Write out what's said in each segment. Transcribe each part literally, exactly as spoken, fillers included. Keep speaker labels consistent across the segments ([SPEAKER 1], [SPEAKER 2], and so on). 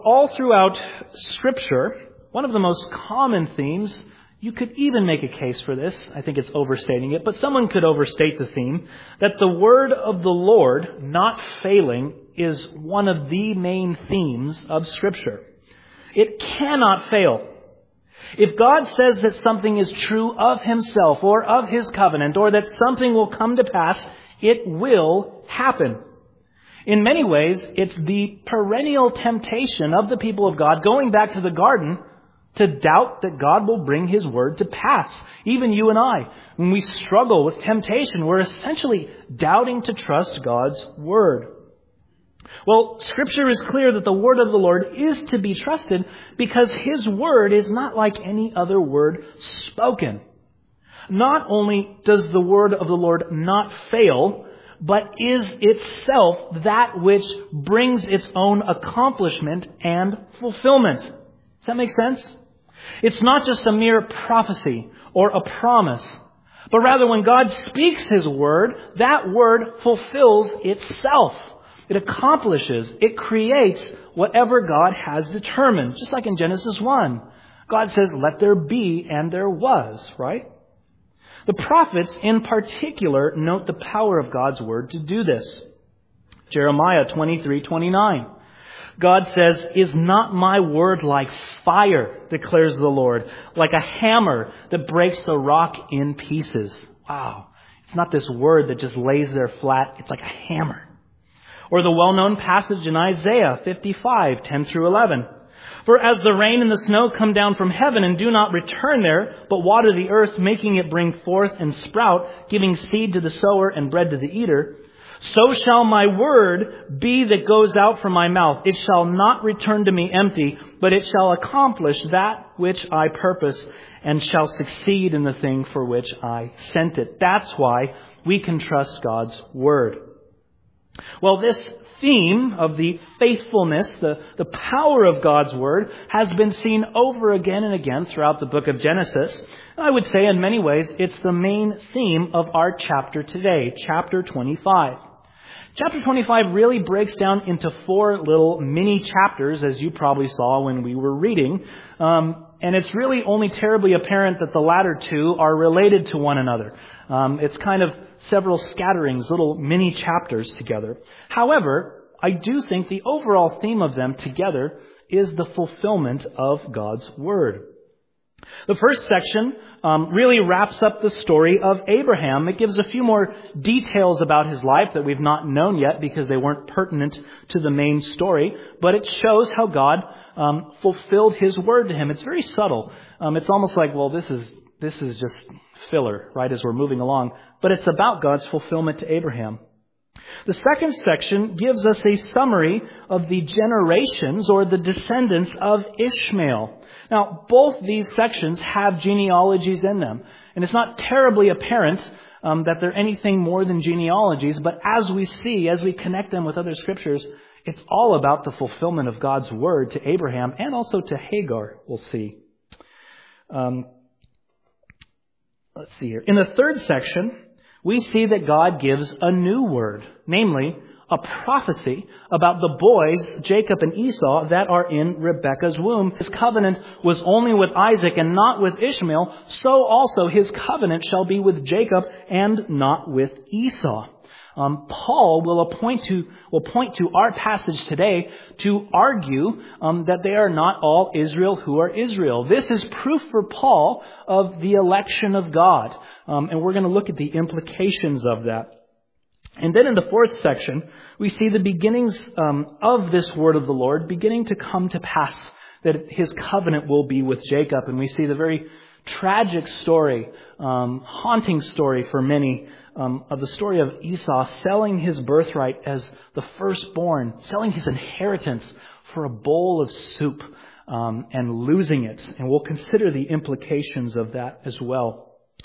[SPEAKER 1] All throughout Scripture, one of the most common themes, you could even make a case for this, I think it's overstating it, but someone could overstate the theme, that the word of the Lord not failing is one of the main themes of Scripture. It cannot fail. If God says that something is true of Himself or of His covenant, or that something will come to pass, it will happen. In many ways, it's the perennial temptation of the people of God going back to the garden to doubt that God will bring His word to pass. Even you and I, when we struggle with temptation, we're essentially doubting to trust God's word. Well, Scripture is clear that the word of the Lord is to be trusted because His word is not like any other word spoken. Not only does the word of the Lord not fail, but is itself that which brings its own accomplishment and fulfillment. Does that make sense? It's not just a mere prophecy or a promise, but rather when God speaks His word, that word fulfills itself. It accomplishes, it creates whatever God has determined. Just like in Genesis one. God says, let there be, and there was, right? The prophets, in particular, note the power of God's word to do this. Jeremiah twenty-three twenty-nine. God says, is not my word like fire, declares the Lord, like a hammer that breaks the rock in pieces. Wow. It's not this word that just lays there flat. It's like a hammer. Or the well-known passage in Isaiah fifty-five ten through eleven. For as the rain and the snow come down from heaven and do not return there, but water the earth, making it bring forth and sprout, giving seed to the sower and bread to the eater, so shall my word be that goes out from my mouth. It shall not return to me empty, but it shall accomplish that which I purpose and shall succeed in the thing for which I sent it. That's why we can trust God's word. Well, this theme of the faithfulness, the, the power of God's word, has been seen over again and again throughout the book of Genesis. And I would say in many ways it's the main theme of our chapter today, chapter twenty-five. Chapter twenty-five really breaks down into four little mini chapters, as you probably saw when we were reading. Um, and it's really only terribly apparent that the latter two are related to one another. Um, it's kind of several scatterings, little mini chapters together. However, I do think the overall theme of them together is the fulfillment of God's word. The first section um, really wraps up the story of Abraham. It gives a few more details about his life that we've not known yet because they weren't pertinent to the main story. But it shows how God um, fulfilled His word to him. It's very subtle. Um, it's almost like, well, this is this is just filler, right, as we're moving along. But it's about God's fulfillment to Abraham. The second section gives us a summary of the generations or the descendants of Ishmael. Now, both these sections have genealogies in them. And it's not terribly apparent um, that they're anything more than genealogies. But as we see, as we connect them with other scriptures, it's all about the fulfillment of God's word to Abraham and also to Hagar, we'll see. Um, let's see here. In the third section, we see that God gives a new word, namely a prophecy about the boys, Jacob and Esau, that are in Rebekah's womb. His covenant was only with Isaac and not with Ishmael, so also His covenant shall be with Jacob and not with Esau. Um, Paul will point to will point to our passage today to argue um, that they are not all Israel who are Israel. This is proof for Paul of the election of God. Um, and we're going to look at the implications of that. And then in the fourth section, we see the beginnings um, of this word of the Lord beginning to come to pass, that His covenant will be with Jacob. And we see the very tragic story, um, haunting story for many, um, of the story of Esau selling his birthright as the firstborn, selling his inheritance for a bowl of soup, um, and losing it. And we'll consider the implications of that as well.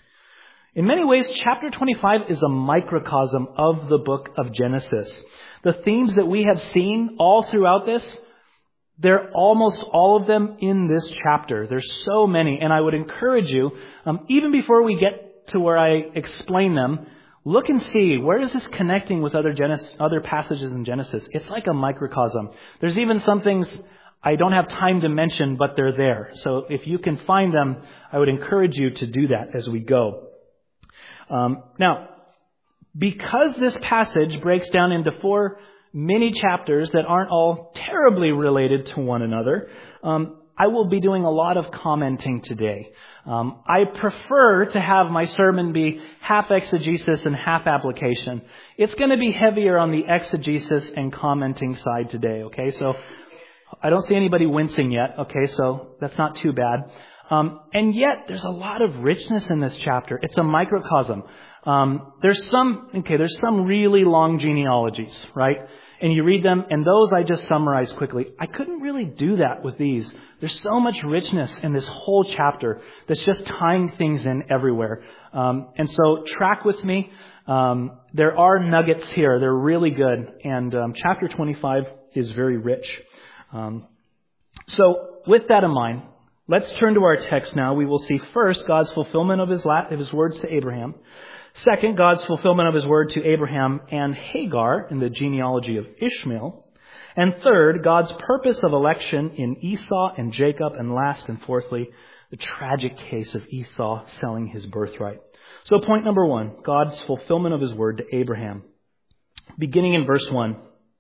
[SPEAKER 1] In many ways, chapter twenty-five is a microcosm of the book of Genesis. The themes that we have seen all throughout this, they're almost all of them in this chapter. There's so many, and I would encourage you, um, even before we get to where I explain them, look and see, where is this connecting with other Genesis, other passages in Genesis? It's like a microcosm. There's even some things I don't have time to mention, but they're there. So if you can find them, I would encourage you to do that as we go. Um, now, because this passage breaks down into four mini chapters that aren't all terribly related to one another, um, I will be doing a lot of commenting today. Um, I prefer to have my sermon be half exegesis and half application. It's going to be heavier on the exegesis and commenting side today, okay? So I don't see anybody wincing yet, okay? So that's not too bad. Um, and yet there's a lot of richness in this chapter. It's a microcosm. Um, there's some, okay, there's some really long genealogies, right? And you read them, and those I just summarize quickly. I couldn't really do that with these. There's so much richness in this whole chapter that's just tying things in everywhere. Um, and so track with me. Um, there are nuggets here. They're really good. And um, chapter twenty-five is very rich. Um, so with that in mind, let's turn to our text now. We will see first God's fulfillment of his, la- of his words to Abraham. Second, God's fulfillment of his word to Abraham and Hagar in the genealogy of Ishmael. And third, God's purpose of election in Esau and Jacob. And last and fourthly, the tragic case of Esau selling his birthright. So point number one, God's fulfillment of his word to Abraham. Beginning in verse one.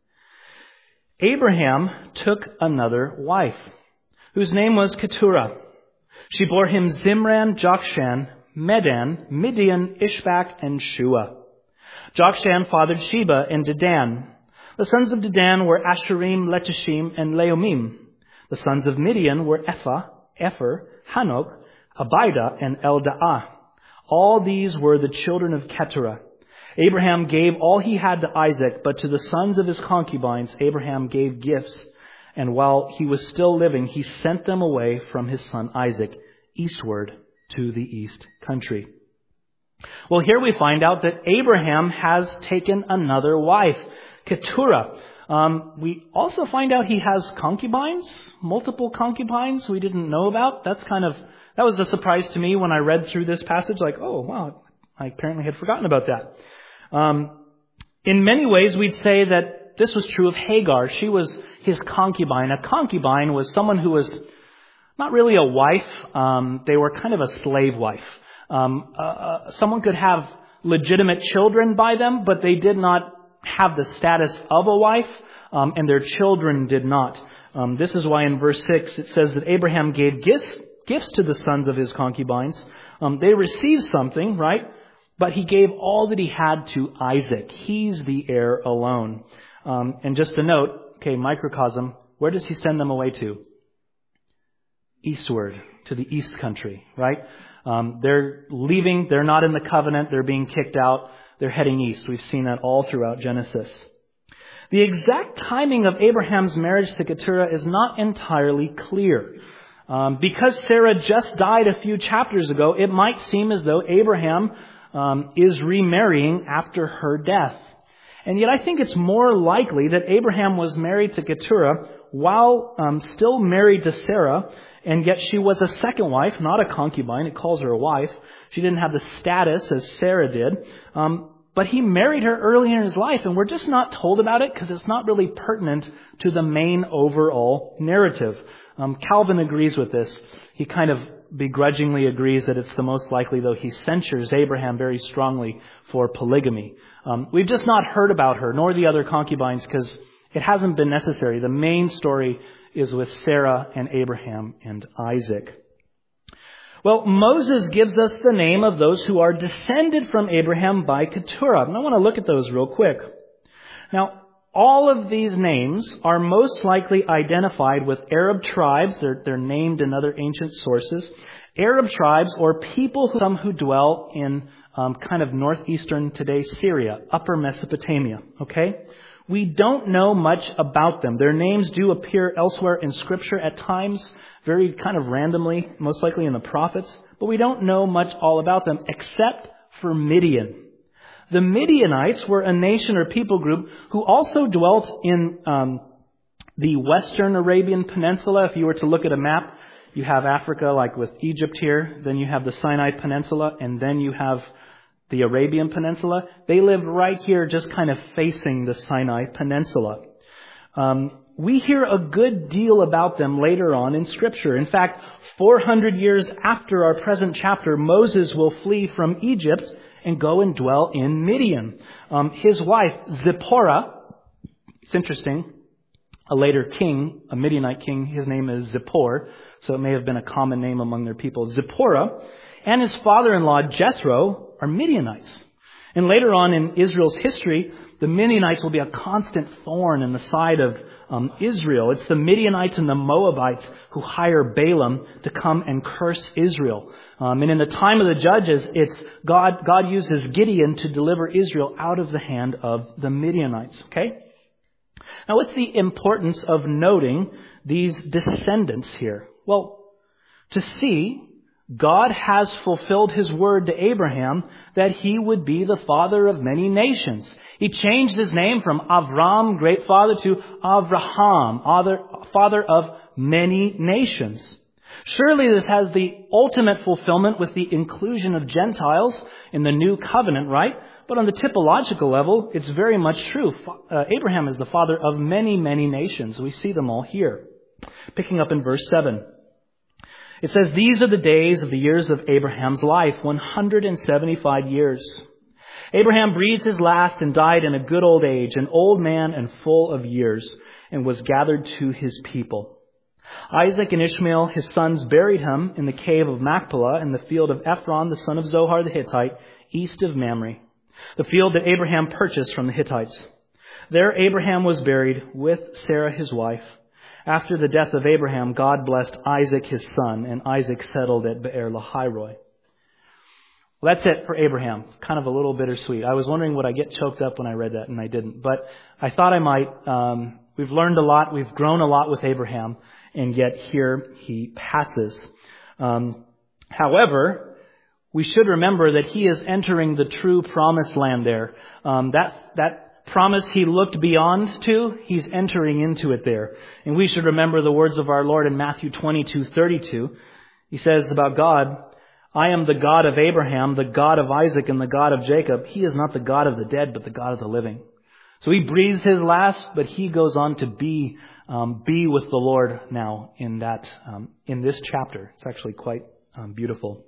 [SPEAKER 1] Abraham took another wife, whose name was Keturah. She bore him Zimran, Jokshan, Medan, Midian, Ishbak, and Shua. Jokshan fathered Sheba and Dedan. The sons of Dedan were Asherim, Letishim, and Leomim. The sons of Midian were Ephah, Epher, Hanok, Abida, and Elda'ah. All these were the children of Keturah. Abraham gave all he had to Isaac, but to the sons of his concubines Abraham gave gifts. And while he was still living, he sent them away from his son Isaac eastward to the east country. Well, here we find out that Abraham has taken another wife, Keturah. Um, we also find out he has concubines, multiple concubines we didn't know about. That's kind of, that was a surprise to me when I read through this passage, like, oh, wow, I apparently had forgotten about that. Um, in many ways, we'd say that this was true of Hagar. She was his concubine. A concubine was someone who was not really a wife. Um, they were kind of a slave wife. Um, uh, uh, someone could have legitimate children by them, but they did not have the status of a wife, um, and their children did not. Um, this is why in verse six it says that Abraham gave gifts, gifts to the sons of his concubines. Um, they received something, right? But he gave all that he had to Isaac. He's the heir alone. Um, and just a note, okay, microcosm, where does he send them away to? Eastward, to the east country, right? Um, they're leaving. They're not in the covenant. They're being kicked out. They're heading east. We've seen that all throughout Genesis. The exact timing of Abraham's marriage to Keturah is not entirely clear. Um, because Sarah just died a few chapters ago, it might seem as though Abraham um, is remarrying after her death. And yet I think it's more likely that Abraham was married to Keturah while um, still married to Sarah, and yet she was a second wife, not a concubine. It calls her a wife. She didn't have the status as Sarah did. Um, but he married her early in his life, and we're just not told about it because it's not really pertinent to the main overall narrative. Um, Calvin agrees with this. He kind of begrudgingly agrees that it's the most likely, though he censures Abraham very strongly for polygamy. Um, we've just not heard about her, nor the other concubines, because it hasn't been necessary. The main story is with Sarah and Abraham and Isaac. Well, Moses gives us the name of those who are descended from Abraham by Keturah. And I want to look at those real quick. Now, all of these names are most likely identified with Arab tribes. They're, they're named in other ancient sources. Arab tribes or people who, some who dwell in um, kind of northeastern today Syria, upper Mesopotamia. Okay? We don't know much about them. Their names do appear elsewhere in Scripture at times, very kind of randomly, most likely in the prophets. But we don't know much all about them except for Midian. The Midianites were a nation or people group who also dwelt in um, the Western Arabian Peninsula. If you were to look at a map, you have Africa like with Egypt here. Then you have the Sinai Peninsula, and then you have the Arabian Peninsula. They lived right here, just kind of facing the Sinai Peninsula. Um, we hear a good deal about them later on in Scripture. In fact, four hundred years after our present chapter, Moses will flee from Egypt and go and dwell in Midian. Um, his wife, Zipporah, it's interesting, a later king, a Midianite king, his name is Zippor, so it may have been a common name among their people. Zipporah and his father-in-law, Jethro, are Midianites. And later on in Israel's history, the Midianites will be a constant thorn in the side of um, Israel. It's the Midianites and the Moabites who hire Balaam to come and curse Israel. Um, and in the time of the judges, it's God, God uses Gideon to deliver Israel out of the hand of the Midianites. Okay? Now, what's the importance of noting these descendants here? Well, to see God has fulfilled His word to Abraham that he would be the father of many nations. He changed his name from Avram, great father, to Avraham, father of many nations. Surely this has the ultimate fulfillment with the inclusion of Gentiles in the new covenant, right? But on the typological level, it's very much true. Uh, Abraham is the father of many, many nations. We see them all here. Picking up in verse seven. It says, these are the days of the years of Abraham's life, one hundred seventy-five years. Abraham breathed his last and died in a good old age, an old man and full of years, and was gathered to his people. Isaac and Ishmael, his sons, buried him in the cave of Machpelah in the field of Ephron, the son of Zohar the Hittite, east of Mamre, the field that Abraham purchased from the Hittites. There Abraham was buried with Sarah his wife. After the death of Abraham, God blessed Isaac his son, and Isaac settled at Be'er Lahai-roi. Well, that's it for Abraham. Kind of a little bittersweet. I was wondering would I get choked up when I read that, and I didn't. But I thought I might. Um, we've learned a lot. We've grown a lot with Abraham, and yet here he passes. Um, however, we should remember that he is entering the true promised land there. Um, that that promise he looked beyond to, he's entering into it there. And we should remember the words of our Lord in Matthew twenty-two thirty-two. He says about God, I am the God of Abraham, the God of Isaac, and the God of Jacob. He is not the God of the dead, but the God of the living. So he breathes his last, but he goes on to be um, be with the Lord now in that um, in this chapter. It's actually quite um, beautiful.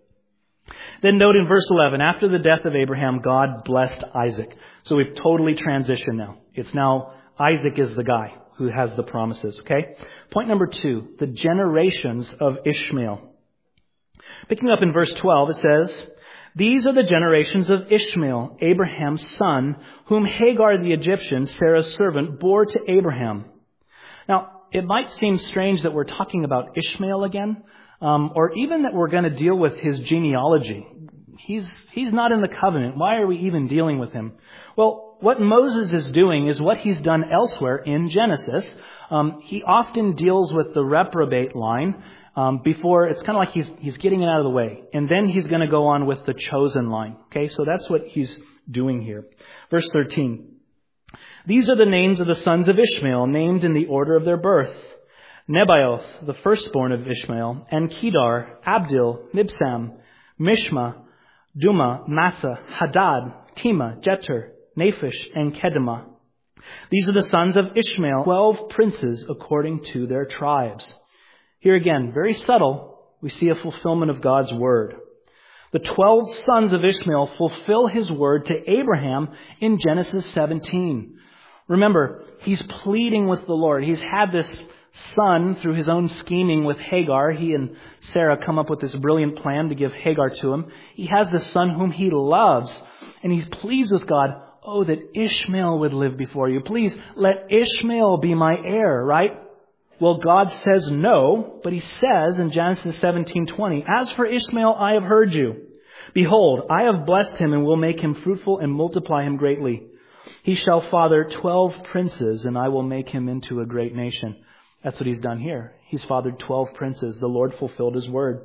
[SPEAKER 1] Then note in verse eleven, after the death of Abraham, God blessed Isaac. So we've totally transitioned now. It's now Isaac is the guy who has the promises, okay? Point number two, the generations of Ishmael. Picking up in verse twelve, it says, these are the generations of Ishmael, Abraham's son, whom Hagar the Egyptian, Sarah's servant, bore to Abraham. Now, it might seem strange that we're talking about Ishmael again, um, or even that we're going to deal with his genealogy. He's he's not in the covenant. Why are we even dealing with him? Well, what Moses is doing is what he's done elsewhere in Genesis. Um, he often deals with the reprobate line um, before. It's kind of like he's he's getting it out of the way, and then he's going to go on with the chosen line. Okay, so that's what he's doing here. Verse thirteen. These are the names of the sons of Ishmael, named in the order of their birth. Nebaioth, the firstborn of Ishmael, and Kedar, Abdil, Mibsam, Mishma, Duma, Massa, Hadad, Tema, Jeter, Naphish, and Kedemah. These are the sons of Ishmael, twelve princes according to their tribes. Here again, very subtle, we see a fulfillment of God's word. The twelve sons of Ishmael fulfill his word to Abraham in Genesis seventeen. Remember, he's pleading with the Lord. He's had this son through his own scheming with Hagar. He and Sarah come up with this brilliant plan to give Hagar to him. He has this son whom he loves, and he pleads with God, oh, that Ishmael would live before you. Please let Ishmael be my heir, right? Well, God says no, but he says in Genesis seventeen twenty, as for Ishmael, I have heard you. Behold, I have blessed him and will make him fruitful and multiply him greatly. He shall father twelve princes, and I will make him into a great nation. That's what he's done here. He's fathered twelve princes. The Lord fulfilled his word.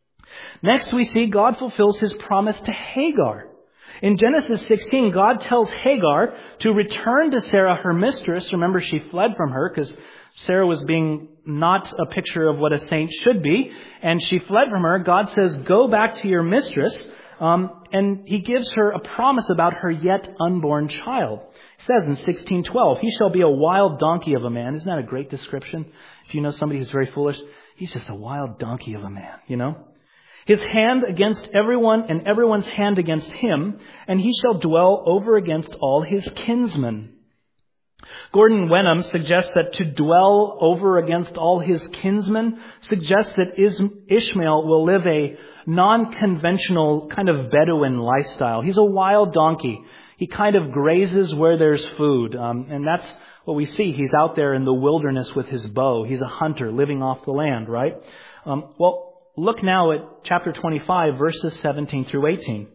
[SPEAKER 1] Next, we see God fulfills his promise to Hagar. In Genesis sixteen, God tells Hagar to return to Sarah, her mistress. Remember, she fled from her because Sarah was being not a picture of what a saint should be, and she fled from her. God says, go back to your mistress. Um, and he gives her a promise about her yet unborn child. He says in sixteen twelve, he shall be a wild donkey of a man. Isn't that a great description? If you know somebody who's very foolish, he's just a wild donkey of a man, you know? His hand against everyone and everyone's hand against him, and he shall dwell over against all his kinsmen. Gordon Wenham suggests that to dwell over against all his kinsmen suggests that Ishmael will live a non-conventional kind of Bedouin lifestyle. He's a wild donkey. He kind of grazes where there's food. Um, and that's what we see. He's out there in the wilderness with his bow. He's a hunter living off the land, right? Um, well, look now at chapter twenty-five, verses seventeen through eighteen.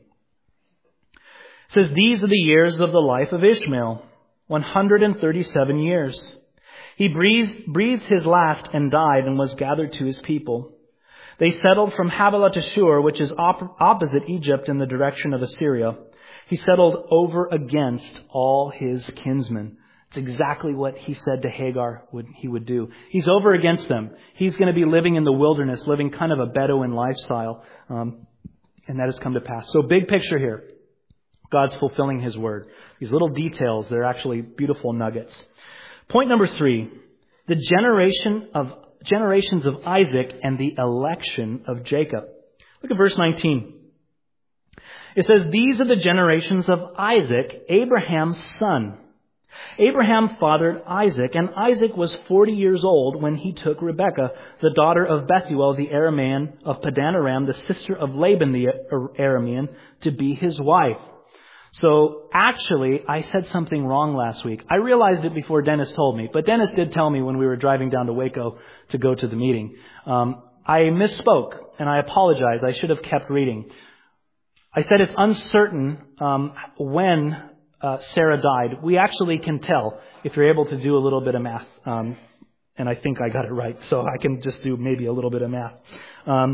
[SPEAKER 1] It says, these are the years of the life of Ishmael, one hundred thirty-seven years. He breathed, breathed his last and died and was gathered to his people. They settled from Havilah to Shur, which is op- opposite Egypt in the direction of Assyria. He settled over against all his kinsmen. It's exactly what he said to Hagar would, he would do. He's over against them. He's going to be living in the wilderness, living kind of a Bedouin lifestyle. Um, and that has come to pass. So big picture here. God's fulfilling his word. These little details, they're actually beautiful nuggets. Point number three, the generation of generations of Isaac and the election of Jacob. Look at verse nineteen. It says, these are the generations of Isaac, Abraham's son. Abraham fathered Isaac, and Isaac was forty years old when he took Rebekah, the daughter of Bethuel, the Aramean of Padan Aram, the sister of Laban, the Aramean, to be his wife. So actually, I said something wrong last week. I realized it before Dennis told me, but Dennis did tell me when we were driving down to Waco to go to the meeting. Um, I misspoke, and I apologize. I should have kept reading. I said it's uncertain um, when uh, Sarah died. We actually can tell if you're able to do a little bit of math. Um, and I think I got it right, so I can just do maybe a little bit of math. Um,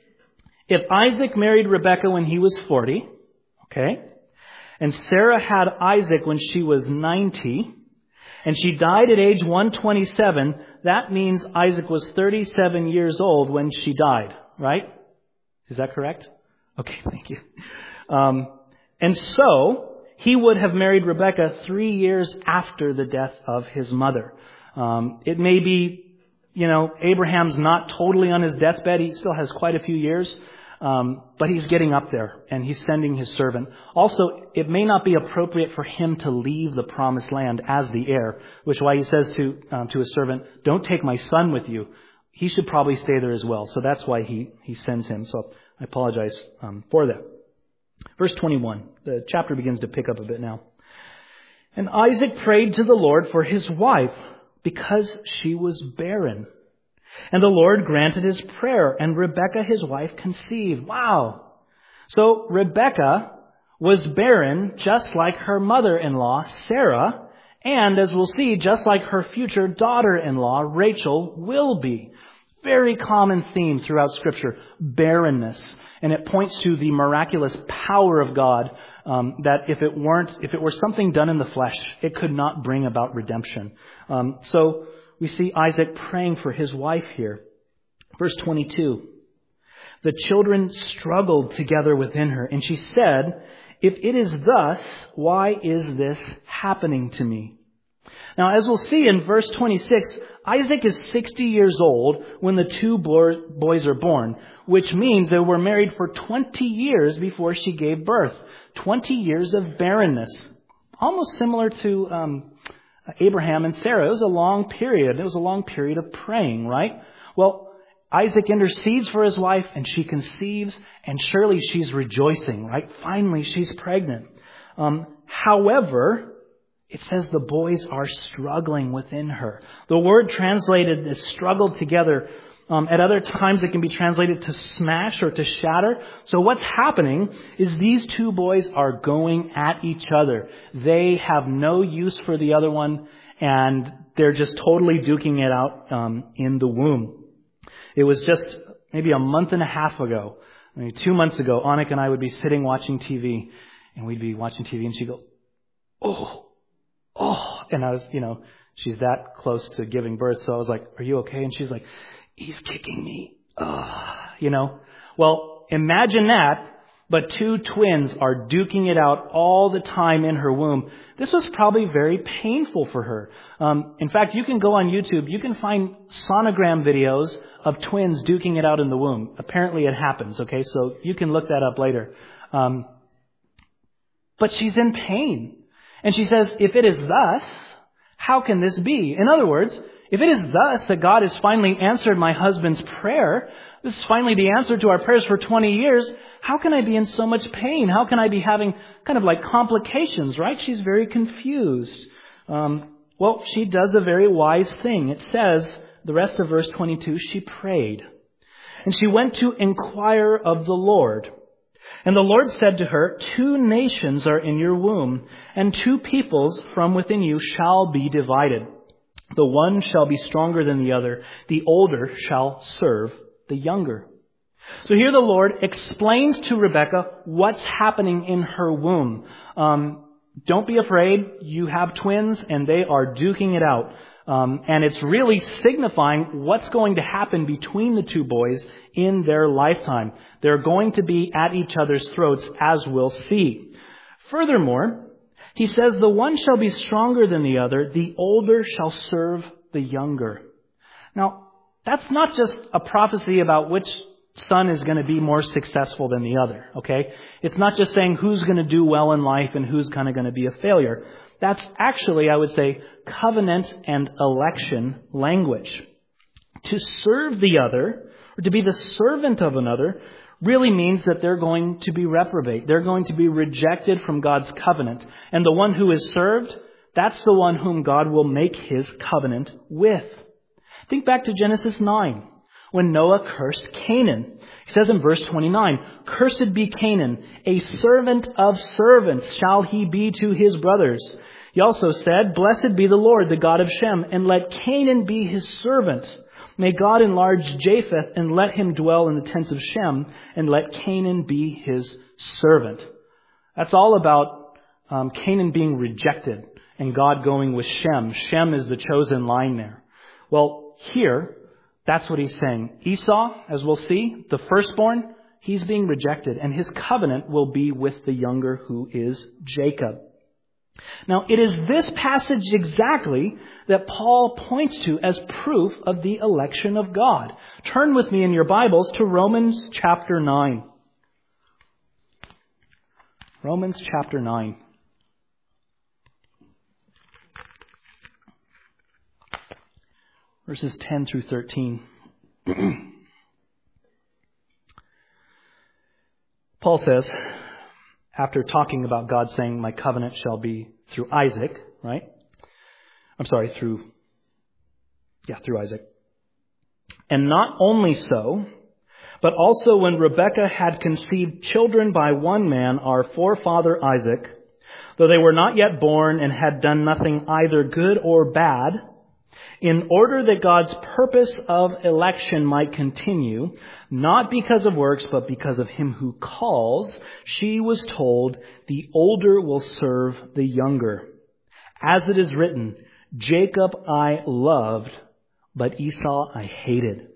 [SPEAKER 1] if Isaac married Rebekah when he was forty, okay, and Sarah had Isaac when she was ninety, and she died at age one hundred twenty-seven. That means Isaac was thirty-seven years old when she died, right? Is that correct? Okay, thank you. Um, and so, he would have married Rebekah three years after the death of his mother. Um, it may be, you know, Abraham's not totally on his deathbed. He still has quite a few years. Um, but he's getting up there, and he's sending his servant. Also, it may not be appropriate for him to leave the promised land as the heir, which is why he says to um, to his servant, don't take my son with you. He should probably stay there as well. So that's why he, he sends him. So I apologize um, for that. Verse twenty-one, the chapter begins to pick up a bit now. And Isaac prayed to the Lord for his wife because she was barren. And the Lord granted his prayer, and Rebekah, his wife, conceived. Wow. So Rebekah was barren, just like her mother-in-law, Sarah, and as we'll see, just like her future daughter-in-law, Rachel, will be. Very common theme throughout Scripture, barrenness. And it points to the miraculous power of God, um, that if it weren't, if it were something done in the flesh, it could not bring about redemption. Um, so, we see Isaac praying for his wife here. Verse twenty-two. The children struggled together within her, and she said, if it is thus, why is this happening to me? Now, as we'll see in verse twenty-six, Isaac is sixty years old when the two boys are born, which means they were married for twenty years before she gave birth. twenty years of barrenness. Almost similar to um Abraham and Sarah. It was a long period. It was a long period of praying, right? Well, Isaac intercedes for his wife, and she conceives, and surely she's rejoicing, right? Finally, she's pregnant. Um, however, it says the boys are struggling within her. The word translated as struggled together. Um, at other times, it can be translated to smash or to shatter. So what's happening is these two boys are going at each other. They have no use for the other one, and they're just totally duking it out um, in the womb. It was just maybe a month and a half ago, maybe two months ago, Annika and I would be sitting watching T V, and we'd be watching T V, and she'd go, oh, oh, and I was, you know, she's that close to giving birth, so I was like, are you okay? And she's like, he's kicking me. Ugh. You know, well, imagine that but two twins are duking it out all the time in her womb. This was probably very painful for her. Um, in fact, you can go on YouTube. You can find sonogram videos of twins duking it out in the womb. Apparently it happens, okay? So you can look that up later. Um, but she's in pain. And she says, if it is thus, how can this be? In other words, if it is thus that God has finally answered my husband's prayer, this is finally the answer to our prayers for twenty years, how can I be in so much pain? How can I be having kind of like complications, right? She's very confused. Um, well, she does a very wise thing. It says, the rest of verse twenty-two, she prayed. And she went to inquire of the Lord. And the Lord said to her, two nations are in your womb, and two peoples from within you shall be divided. The one shall be stronger than the other. The older shall serve the younger. So here the Lord explains to Rebekah what's happening in her womb. Um, don't be afraid. You have twins, and they are duking it out. Um, and it's really signifying what's going to happen between the two boys in their lifetime. They're going to be at each other's throats, as we'll see. Furthermore, he says, the one shall be stronger than the other. The older shall serve the younger. Now, that's not just a prophecy about which son is going to be more successful than the other, okay? It's not just saying who's going to do well in life and who's kind of going to be a failure. That's actually, I would say, covenant and election language. To serve the other, or to be the servant of another, really means that they're going to be reprobate. They're going to be rejected from God's covenant. And the one who is served, that's the one whom God will make his covenant with. Think back to Genesis nine, when Noah cursed Canaan. He says in verse twenty-nine, cursed be Canaan, a servant of servants shall he be to his brothers. He also said, blessed be the Lord, the God of Shem, and let Canaan be his servant. May God enlarge Japheth, and let him dwell in the tents of Shem, and let Canaan be his servant. That's all about um, Canaan being rejected and God going with Shem. Shem is the chosen line there. Well, here, that's what he's saying. Esau, as we'll see, the firstborn, he's being rejected, and his covenant will be with the younger, who is Jacob. Now, it is this passage exactly that Paul points to as proof of the election of God. Turn with me in your Bibles to Romans chapter nine. Romans chapter nine. Verses ten through thirteen. Paul says, after talking about God saying, my covenant shall be through Isaac, right? I'm sorry, through, yeah, through Isaac. And not only so, but also when Rebekah had conceived children by one man, our forefather Isaac, though they were not yet born and had done nothing either good or bad, in order that God's purpose of election might continue, not because of works, but because of him who calls, she was told, the older will serve the younger. As it is written, Jacob I loved, but Esau I hated.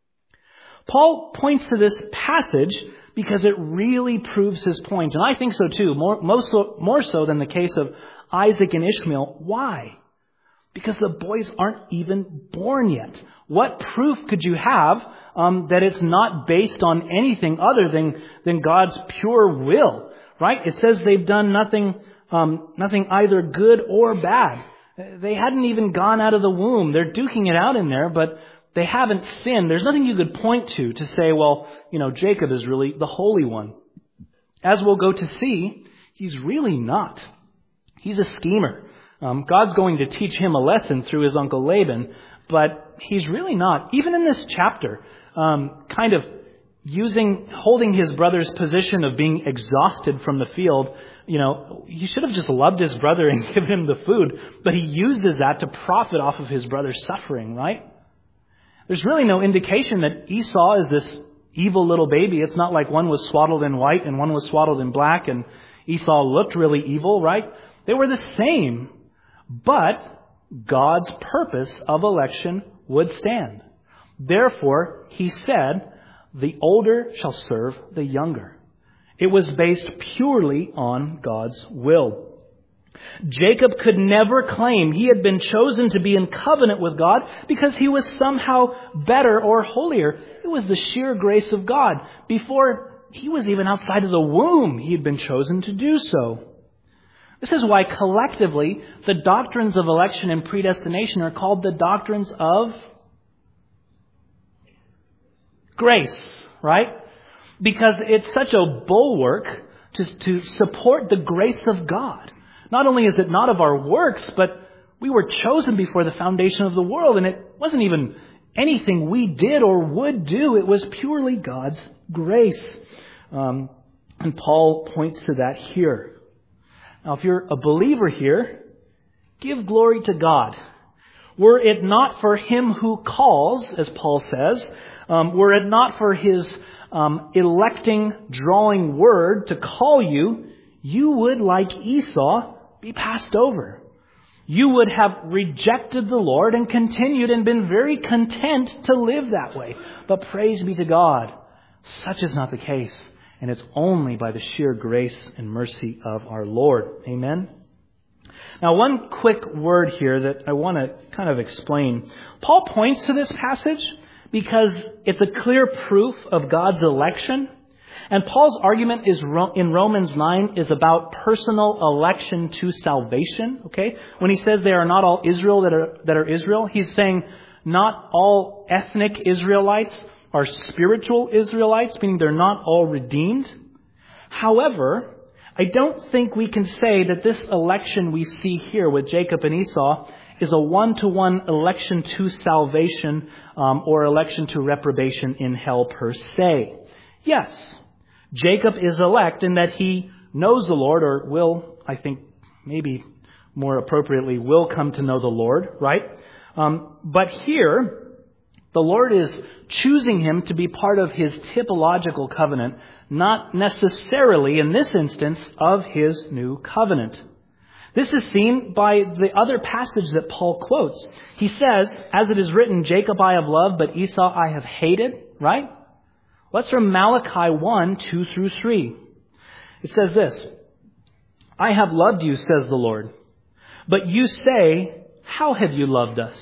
[SPEAKER 1] Paul points to this passage because it really proves his point. And I think so too, more, most so, more so than the case of Isaac and Ishmael. Why? Because the boys aren't even born yet. What proof could you have um, that it's not based on anything other than, than God's pure will? Right? It says they've done nothing, um, nothing either good or bad. They hadn't even gone out of the womb. They're duking it out in there, but they haven't sinned. There's nothing you could point to to say, well, you know, Jacob is really the Holy One. As we'll go to see, he's really not. He's a schemer. Um, God's going to teach him a lesson through his uncle Laban, but he's really not. Even in this chapter, um, kind of using, holding his brother's position of being exhausted from the field. You know, he should have just loved his brother and given him the food, but he uses that to profit off of his brother's suffering, right? There's really no indication that Esau is this evil little baby. It's not like one was swaddled in white and one was swaddled in black and Esau looked really evil, right? They were the same. But God's purpose of election would stand. Therefore, he said, the older shall serve the younger. It was based purely on God's will. Jacob could never claim he had been chosen to be in covenant with God because he was somehow better or holier. It was the sheer grace of God. Before he was even outside of the womb, he had been chosen to do so. This is why collectively the doctrines of election and predestination are called the doctrines of grace, right? Because it's such a bulwark to, to support the grace of God. Not only is it not of our works, but we were chosen before the foundation of the world, and it wasn't even anything we did or would do. It was purely God's grace. Um, and Paul points to that here. Now, if you're a believer here, give glory to God. Were it not for him who calls, as Paul says, um, were it not for his um, electing, drawing word to call you, you would, like Esau, be passed over. You would have rejected the Lord and continued and been very content to live that way. But praise be to God, such is not the case. And it's only by the sheer grace and mercy of our Lord. Amen? Now, one quick word here that I want to kind of explain. Paul points to this passage because it's a clear proof of God's election. And Paul's argument is in Romans nine is about personal election to salvation. Okay, when he says they are not all Israel that are that are Israel, he's saying not all ethnic Israelites are spiritual Israelites, meaning they're not all redeemed. However, I don't think we can say that this election we see here with Jacob and Esau is a one-to-one election to salvation um, or election to reprobation in hell per se. Yes, Jacob is elect in that he knows the Lord, or will, I think, maybe more appropriately, will come to know the Lord, right? Um, but here, the Lord is choosing him to be part of his typological covenant, not necessarily, in this instance, of his new covenant. This is seen by the other passage that Paul quotes. He says, as it is written, Jacob I have loved, but Esau I have hated, right? That's from Malachi one, two through three. It says this, I have loved you, says the Lord. But you say, how have you loved us?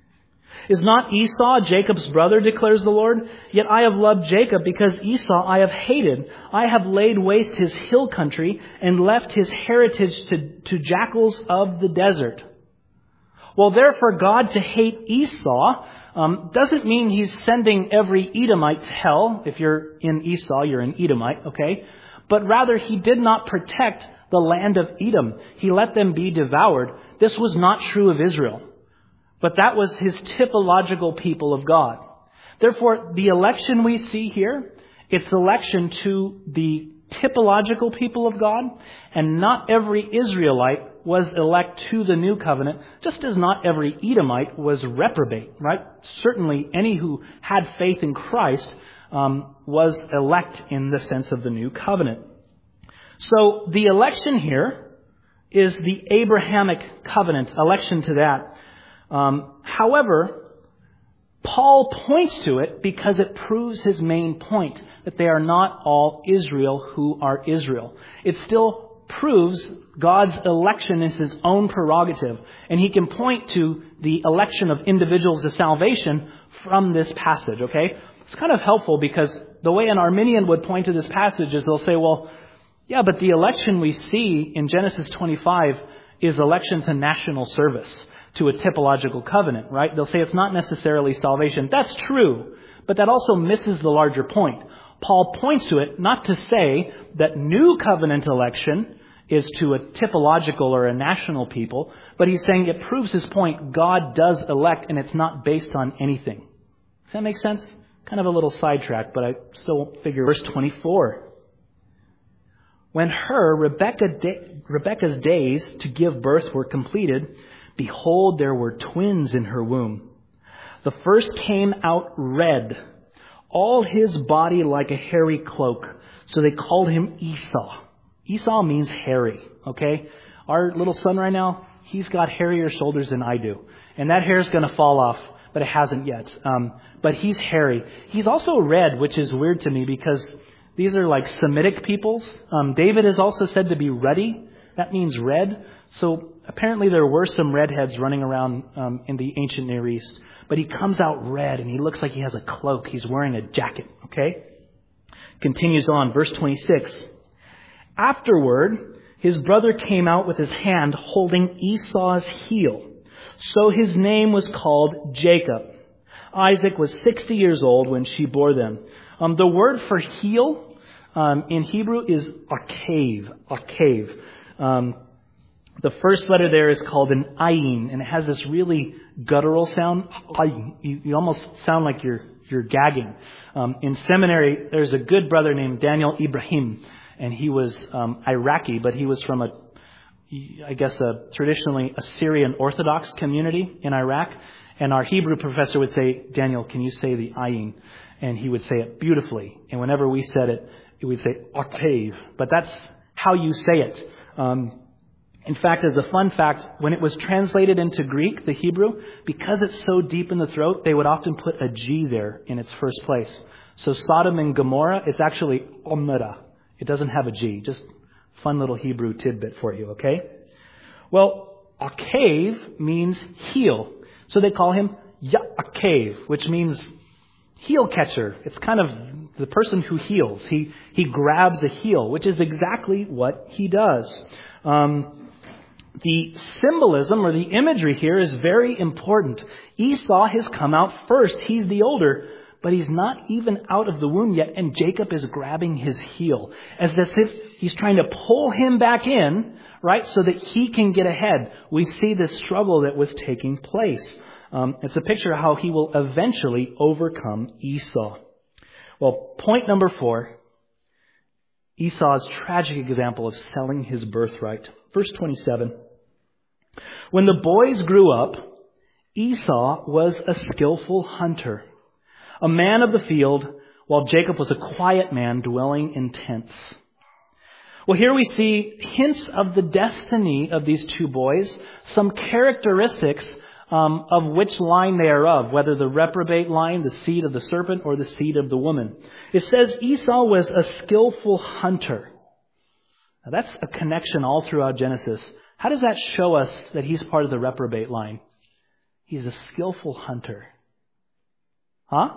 [SPEAKER 1] Is not Esau Jacob's brother, declares the Lord? Yet I have loved Jacob because Esau I have hated. I have laid waste his hill country and left his heritage to, to jackals of the desert. Well, therefore, God to hate Esau um, doesn't mean he's sending every Edomite to hell. If you're in Esau, you're an Edomite, okay? But rather, he did not protect the land of Edom. He let them be devoured. This was not true of Israel. But that was his typological people of God. Therefore, the election we see here, it's election to the typological people of God, and not every Israelite was elect to the new covenant, just as not every Edomite was reprobate, right? Certainly, any who had faith in Christ um, was elect in the sense of the new covenant. So, the election here is the Abrahamic covenant, election to that. Um, however, Paul points to it because it proves his main point, that they are not all Israel who are Israel. It still proves God's election is his own prerogative, and he can point to the election of individuals to salvation from this passage, okay? It's kind of helpful because the way an Arminian would point to this passage is they'll say, well, yeah, but the election we see in Genesis twenty-five is election to national service, to a typological covenant, right? They'll say it's not necessarily salvation. That's true, but that also misses the larger point. Paul points to it not to say that new covenant election is to a typological or a national people, but he's saying it proves his point. God does elect, and it's not based on anything. Does that make sense? Kind of a little sidetrack, but I still figure. Verse twenty-four. When her, Rebecca, Rebecca's days to give birth were completed, behold, there were twins in her womb. The first came out red, all his body like a hairy cloak. So they called him Esau. Esau means hairy, okay? Our little son right now, he's got hairier shoulders than I do. And that hair is going to fall off, but it hasn't yet. Um, but he's hairy. He's also red, which is weird to me because These are like Semitic peoples. Um, David is also said to be ruddy. That means red. So apparently there were some redheads running around um, in the ancient Near East. But he comes out red and he looks like he has a cloak. He's wearing a jacket. Okay? Continues on, verse twenty-six. Afterward, his brother came out with his hand holding Esau's heel. So his name was called Jacob. Isaac was sixty years old when she bore them. Um, the word for heel um, in Hebrew is akav. Akav. Um, the first letter there is called an ayin, and it has this really guttural sound. You, you almost sound like you're you're gagging. Um, in seminary, there's a good brother named Daniel Ibrahim, and he was um, Iraqi, but he was from a, I guess, a traditionally Assyrian Orthodox community in Iraq. And our Hebrew professor would say, Daniel, can you say the ayin? And he would say it beautifully. And whenever we said it, we'd say octave. But that's how you say it. Um, in fact, as a fun fact, when it was translated into Greek, the Hebrew, because it's so deep in the throat, they would often put a G there in its first place. So Sodom and Gomorrah, it's actually Omera. It doesn't have a G. Just fun little Hebrew tidbit for you, okay? Well, akav means heel. So they call him Ya'akav, which means heel catcher. It's kind of the person who heals. He he grabs a heel, which is exactly what he does. Um, the symbolism or the imagery here is very important. Esau has come out first. He's the older, but he's not even out of the womb yet, and Jacob is grabbing his heel, as if he's trying to pull him back in, right, so that he can get ahead. We see this struggle that was taking place. Um, it's a picture of how he will eventually overcome Esau. Well, point number four, Esau's tragic example of selling his birthright. Verse twenty-seven. When the boys grew up, Esau was a skillful hunter, a man of the field, while Jacob was a quiet man dwelling in tents. Well, here we see hints of the destiny of these two boys, some characteristics um, of which line they are of, whether the reprobate line, the seed of the serpent, or the seed of the woman. It says Esau was a skillful hunter. Now, that's a connection all throughout Genesis. How does that show us that he's part of the reprobate line? He's a skillful hunter. Huh?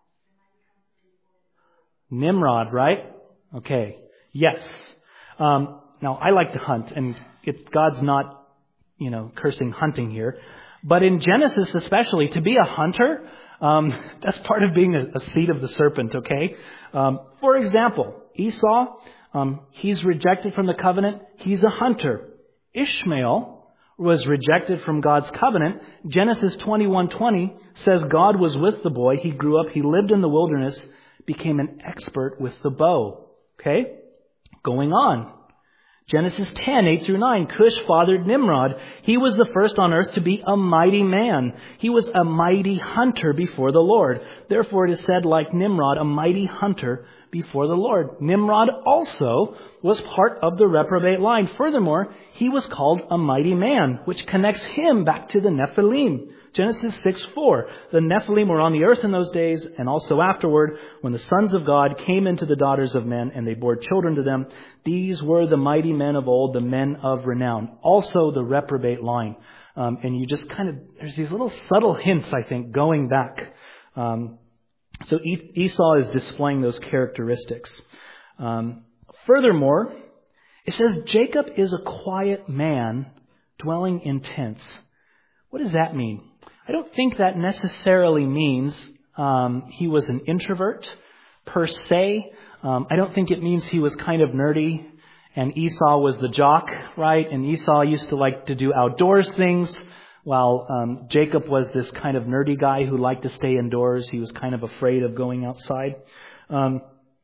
[SPEAKER 1] Nimrod, right? Okay. Yes. Um, now, I like to hunt, and it, God's not, you know, cursing hunting here. But in Genesis especially, to be a hunter, um, that's part of being a, a seed of the serpent, okay? Um, for example, Esau, um, he's rejected from the covenant. He's a hunter. Ishmael was rejected from God's covenant. Genesis twenty-one twenty says God was with the boy. He grew up. He lived in the wilderness, became an expert with the bow. Okay? Going on. Genesis ten, eight through nine, Cush fathered Nimrod. He was the first on earth to be a mighty man. He was a mighty hunter before the Lord. Therefore it is said, like Nimrod, a mighty hunter before the Lord. Nimrod also was part of the reprobate line. Furthermore, he was called a mighty man, which connects him back to the Nephilim. Genesis six four. The Nephilim were on the earth in those days, and also afterward, when the sons of God came into the daughters of men, and they bore children to them. These were the mighty men of old, the men of renown. Also the reprobate line. Um, and you just kind of, there's these little subtle hints, I think, going back. Um, so Esau is displaying those characteristics. Um, furthermore, it says Jacob is a quiet man dwelling in tents. What does that mean? I don't think that necessarily means um, he was an introvert per se. Um, I don't think it means he was kind of nerdy and Esau was the jock, right? And Esau used to like to do outdoors things, while um, Jacob was this kind of nerdy guy who liked to stay indoors. He was kind of afraid of going outside. Um,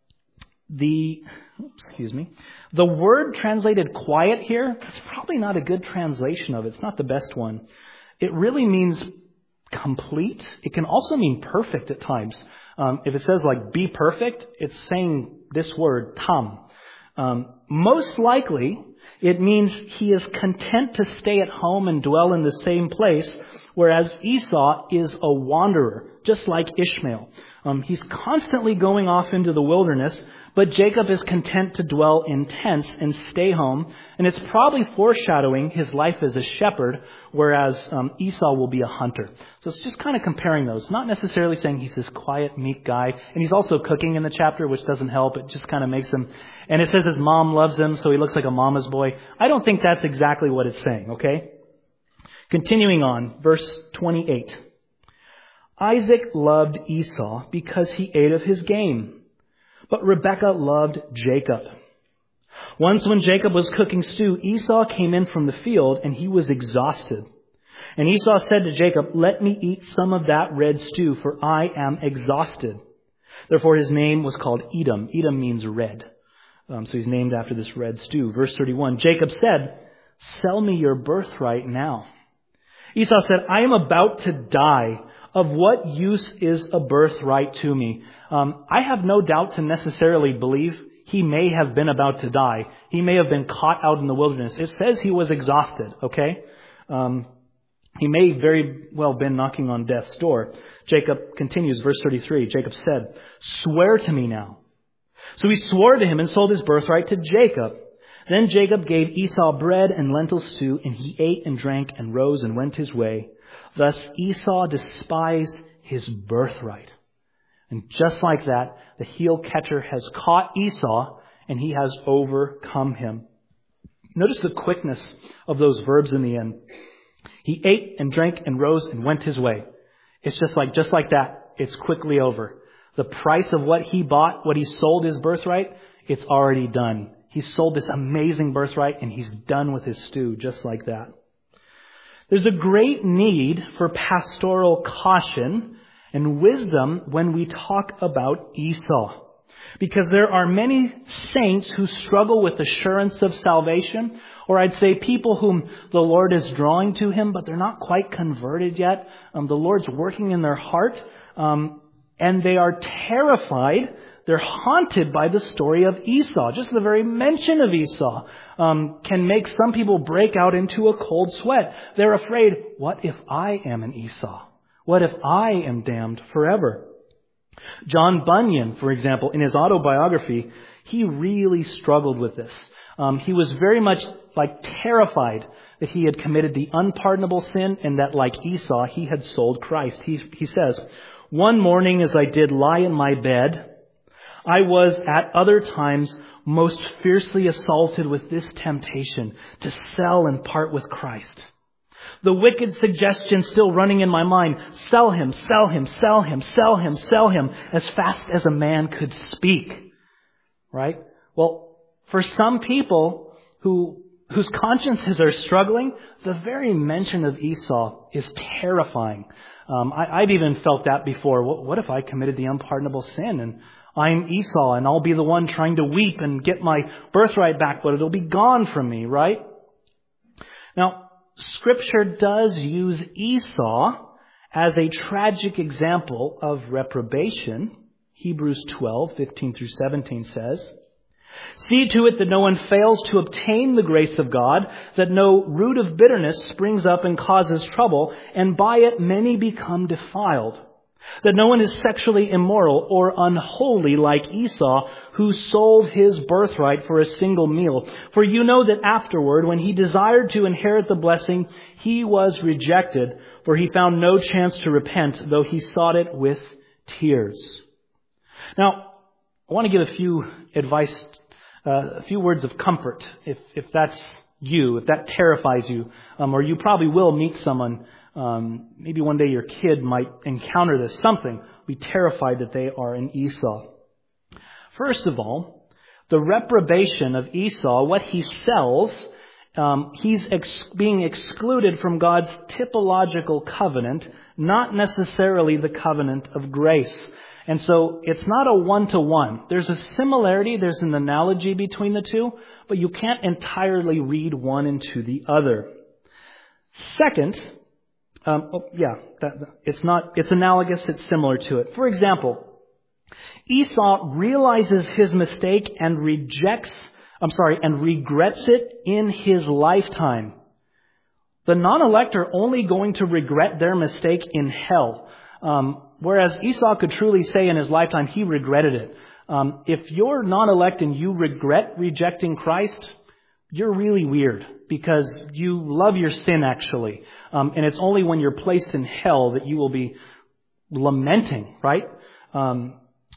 [SPEAKER 1] the excuse me, the word translated quiet here, that's probably not a good translation of it. It's not the best one. It really means complete. It can also mean perfect at times. Um, if it says like be perfect, it's saying this word, tam. Um, most likely, it means he is content to stay at home and dwell in the same place, whereas Esau is a wanderer, just like Ishmael. Um, he's constantly going off into the wilderness, but Jacob is content to dwell in tents and stay home. And it's probably foreshadowing his life as a shepherd, whereas um, Esau will be a hunter. So it's just kind of comparing those. Not necessarily saying he's this quiet, meek guy. And he's also cooking in the chapter, which doesn't help. It just kind of makes him... And it says his mom loves him, so he looks like a mama's boy. I don't think that's exactly what it's saying, okay? Continuing on, verse twenty-eight. Isaac loved Esau because he ate of his game, but Rebekah loved Jacob. Once when Jacob was cooking stew, Esau came in from the field and he was exhausted. And Esau said to Jacob, "Let me eat some of that red stew, for I am exhausted." Therefore his name was called Edom. Edom means red. Um, so he's named after this red stew. Verse thirty-one, Jacob said, "Sell me your birthright now." Esau said, "I am about to die. Of what use is a birthright to me?" Um, I have no doubt to necessarily believe he may have been about to die. He may have been caught out in the wilderness. It says he was exhausted, okay? Um, he may very well been knocking on death's door. Jacob continues, verse thirty-three. Jacob said, "Swear to me now." So he swore to him and sold his birthright to Jacob. Then Jacob gave Esau bread and lentil stew, and he ate and drank and rose and went his way. Thus Esau despised his birthright. And just like that, the heel catcher has caught Esau, and he has overcome him. Notice the quickness of those verbs in the end. He ate and drank and rose and went his way. It's just like, just like that, it's quickly over. The price of what he bought, what he sold his birthright, it's already done. He sold this amazing birthright and he's done with his stew, just like that. There's a great need for pastoral caution and wisdom when we talk about Esau. Because there are many saints who struggle with assurance of salvation, or I'd say people whom the Lord is drawing to Him, but they're not quite converted yet. Um, the Lord's working in their heart, um, and they are terrified. They're haunted by the story of Esau. Just the very mention of Esau um, can make some people break out into a cold sweat. They're afraid, what if I am an Esau? What if I am damned forever? John Bunyan, for example, in his autobiography, he really struggled with this. Um, he was very much like terrified that he had committed the unpardonable sin and that, like Esau, he had sold Christ. He, he says, "One morning as I did lie in my bed, I was at other times most fiercely assaulted with this temptation to sell and part with Christ. The wicked suggestion still running in my mind, sell him, sell him, sell him, sell him, sell him, as fast as a man could speak." Right? Well, for some people who whose consciences are struggling, the very mention of Esau is terrifying. Um, I, I've even felt that before. What, what if I committed the unpardonable sin and I'm Esau and I'll be the one trying to weep and get my birthright back, but it'll be gone from me, right? Now, Scripture does use Esau as a tragic example of reprobation. Hebrews twelve, fifteen through seventeen says, "See to it that no one fails to obtain the grace of God, that no root of bitterness springs up and causes trouble, and by it many become defiled. That no one is sexually immoral or unholy like Esau, who sold his birthright for a single meal. For you know that afterward, when he desired to inherit the blessing, he was rejected, for he found no chance to repent, though he sought it with tears." Now, I want to give a few advice, uh, a few words of comfort, if if that's you, if that terrifies you, um, or you probably will meet someone. Um, maybe one day your kid might encounter this, something, be terrified that they are an Esau. First of all, the reprobation of Esau, what he sells, um, he's ex- being excluded from God's typological covenant, not necessarily the covenant of grace. And so it's not a one-to-one. There's a similarity, there's an analogy between the two, but you can't entirely read one into the other. Second, Um, oh, yeah, that, it's not, it's analogous, it's similar to it. For example, Esau realizes his mistake and rejects, I'm sorry, and regrets it in his lifetime. The non-elect are only going to regret their mistake in hell. Um, whereas Esau could truly say in his lifetime he regretted it. Um, if you're non-elect and you regret rejecting Christ, you're really weird because you love your sin actually. Um, and it's only when you're placed in hell that you will be lamenting, right? Um,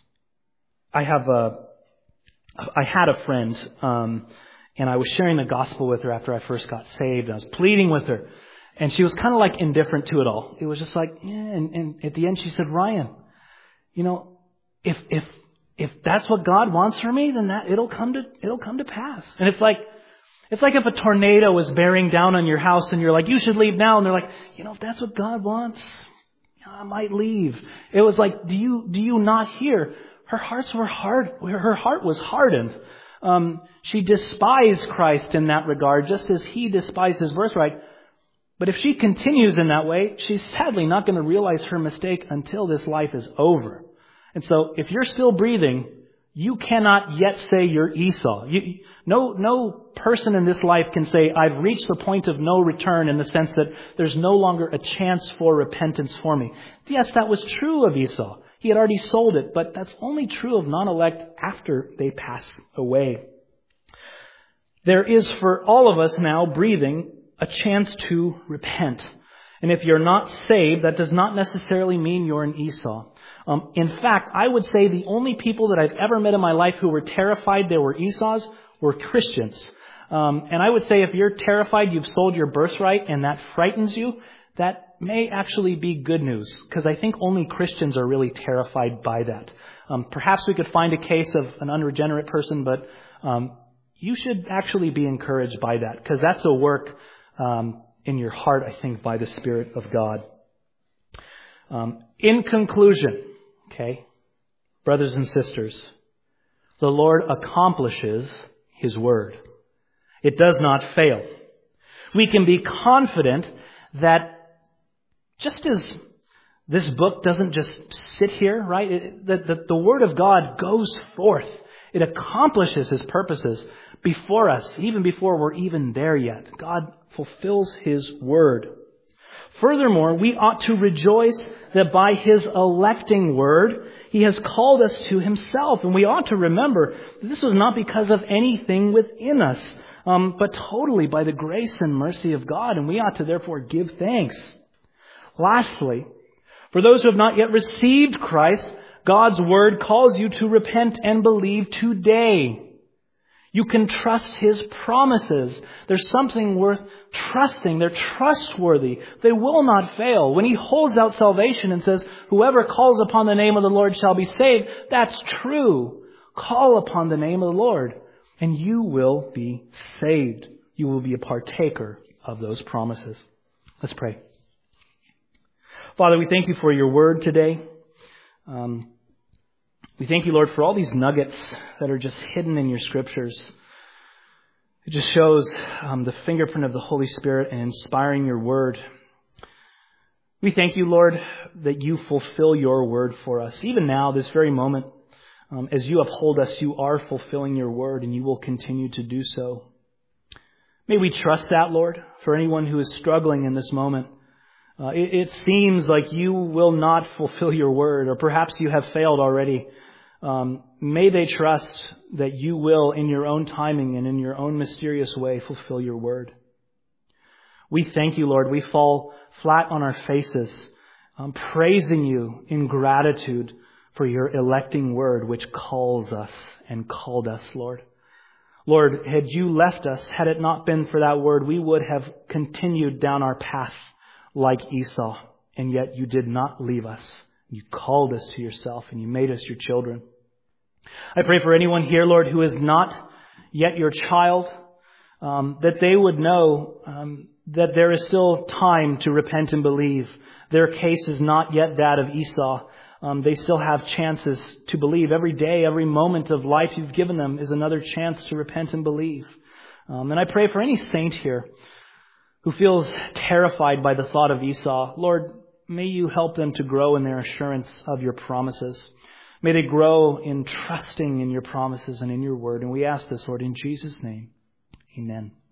[SPEAKER 1] I have a, I had a friend, um, and I was sharing the gospel with her after I first got saved. I was pleading with her, and she was kind of like indifferent to it all. It was just like, yeah. And, and at the end, she said, "Ryan, you know, if if if that's what God wants for me, then that it'll come to it'll come to pass." And it's like, it's like if a tornado is bearing down on your house, and you're like, "You should leave now," and they're like, "You know, if that's what God wants, I might leave." It was like, do you do you not hear? Her hearts were hard. Her heart was hardened. Um, she despised Christ in that regard, just as he despised his birthright. But if she continues in that way, she's sadly not going to realize her mistake until this life is over. And so, if you're still breathing, you cannot yet say you're Esau. You, no, no person in this life can say, "I've reached the point of no return," in the sense that there's no longer a chance for repentance for me. Yes, that was true of Esau. He had already sold it, but that's only true of non-elect after they pass away. There is for all of us now breathing a chance to repent. And if you're not saved, that does not necessarily mean you're an Esau. Um, in fact, I would say the only people that I've ever met in my life who were terrified they were Esau's were Christians. Um, and I would say if you're terrified you've sold your birthright and that frightens you, that may actually be good news, because I think only Christians are really terrified by that. Um, perhaps we could find a case of an unregenerate person, but um, you should actually be encouraged by that, because that's a work um, in your heart, I think, by the Spirit of God. Um, in conclusion, okay, brothers and sisters, the Lord accomplishes His word. It does not fail. We can be confident that just as this book doesn't just sit here, right? It, the, the, the Word of God goes forth. It accomplishes His purposes before us, even before we're even there yet. God fulfills His Word. Furthermore, we ought to rejoice that by His electing word, He has called us to Himself. And we ought to remember that this was not because of anything within us, um, but totally by the grace and mercy of God. And we ought to therefore give thanks. Lastly, for those who have not yet received Christ, God's word calls you to repent and believe today. You can trust His promises. There's something worth trusting. They're trustworthy. They will not fail. When He holds out salvation and says, "Whoever calls upon the name of the Lord shall be saved," that's true. Call upon the name of the Lord and you will be saved. You will be a partaker of those promises. Let's pray. Father, we thank You for Your word today. Um, we thank You, Lord, for all these nuggets that are just hidden in Your scriptures. It just shows um, the fingerprint of the Holy Spirit in inspiring Your word. We thank You, Lord, that You fulfill Your word for us. Even now, this very moment, um, as You uphold us, You are fulfilling Your word, and You will continue to do so. May we trust that, Lord, for anyone who is struggling in this moment. Uh, it, it seems like You will not fulfill Your word, or perhaps you have failed already. Um, may they trust that You will, in Your own timing and in Your own mysterious way, fulfill Your word. We thank You, Lord. We fall flat on our faces, um, praising You in gratitude for Your electing word, which calls us and called us, Lord. Lord, had You left us, had it not been for that word, we would have continued down our path like Esau, and yet You did not leave us. You called us to Yourself, and You made us Your children. I pray for anyone here, Lord, who is not yet Your child, um, that they would know um, that there is still time to repent and believe. Their case is not yet that of Esau. Um, they still have chances to believe. Every day, every moment of life You've given them is another chance to repent and believe. Um, and I pray for any saint here who feels terrified by the thought of Esau. Lord, may You help them to grow in their assurance of Your promises. May they grow in trusting in Your promises and in Your word. And we ask this, Lord, in Jesus' name. Amen.